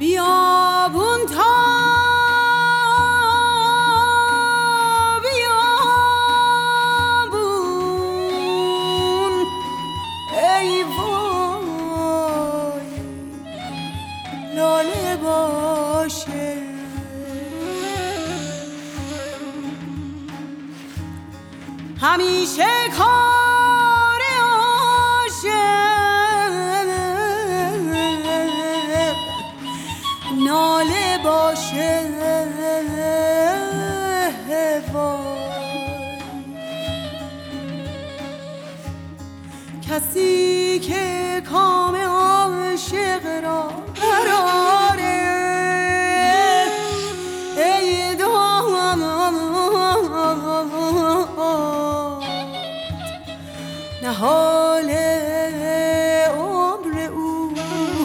بیابون تا بیابون ای وای لاله باشه همیشه کار عاشق ناله باشه وای کسی که کام عاشق را قراره ای داماد نهال عمر او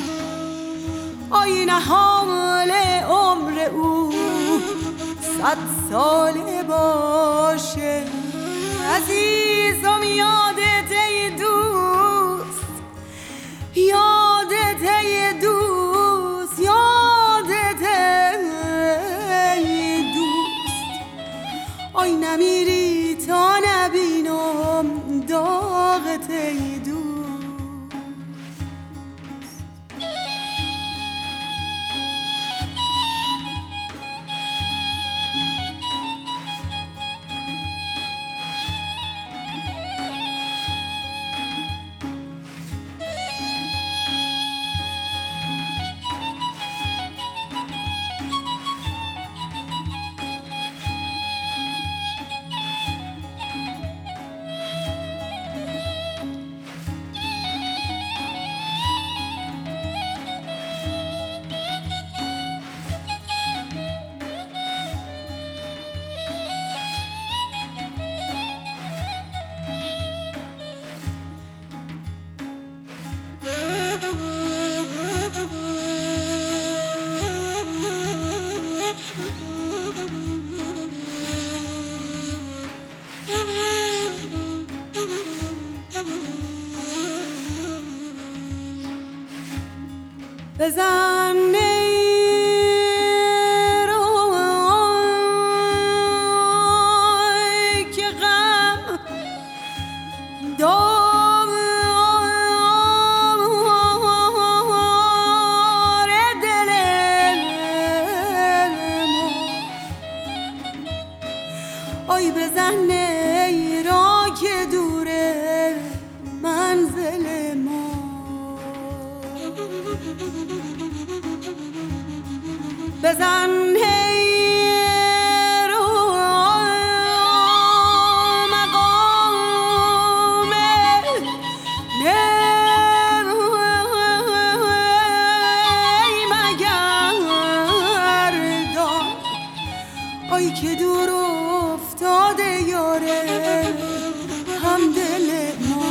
آی نهال عمر او 100 ساله باشه عزیزم یادت ای دوست یادت ای دوست یادت ای دوست آی نمیری تا نبینم داغت ای دوست بزن نیروی که غم دار دل ما آی بزن نیروی که دوره منزل ما بزن رو مقام مگردان آی که دور افتاده یاره هم دل ما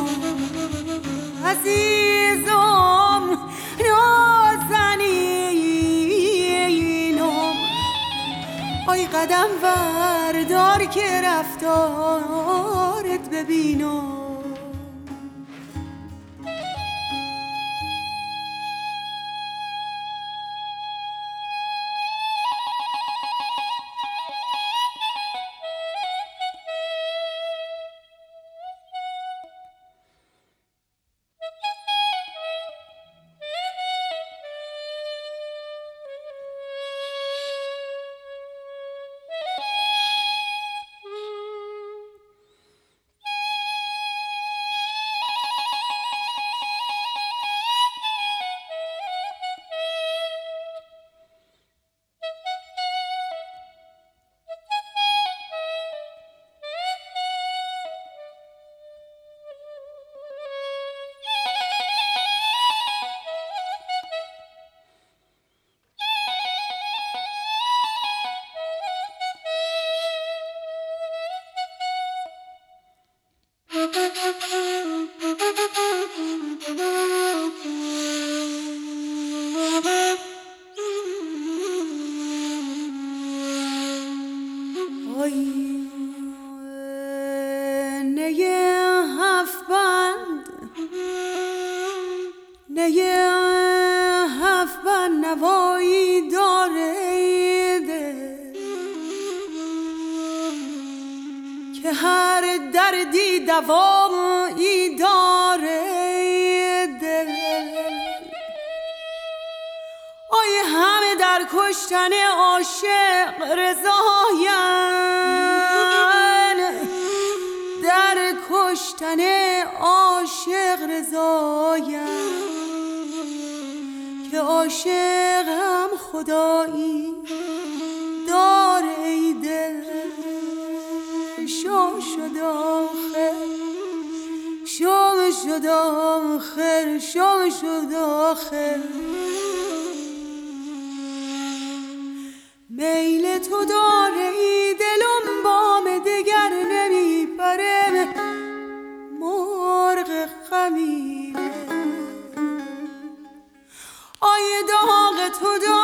عزیزم آی قدم وردار که رفتارت ببینم دوایی داره دل، که هر دردی دوایی داره دل. آی همه در کشتن عاشق رضاین، در کشتن عاشق رضاین، که عاشقم خدایی داره ای دل. شام شد آخر، شام شد آخر، شام شد آخر. میل تو داره ای دلم بام دگر نمیپره، مرغ خمیره. آی داغ تو داره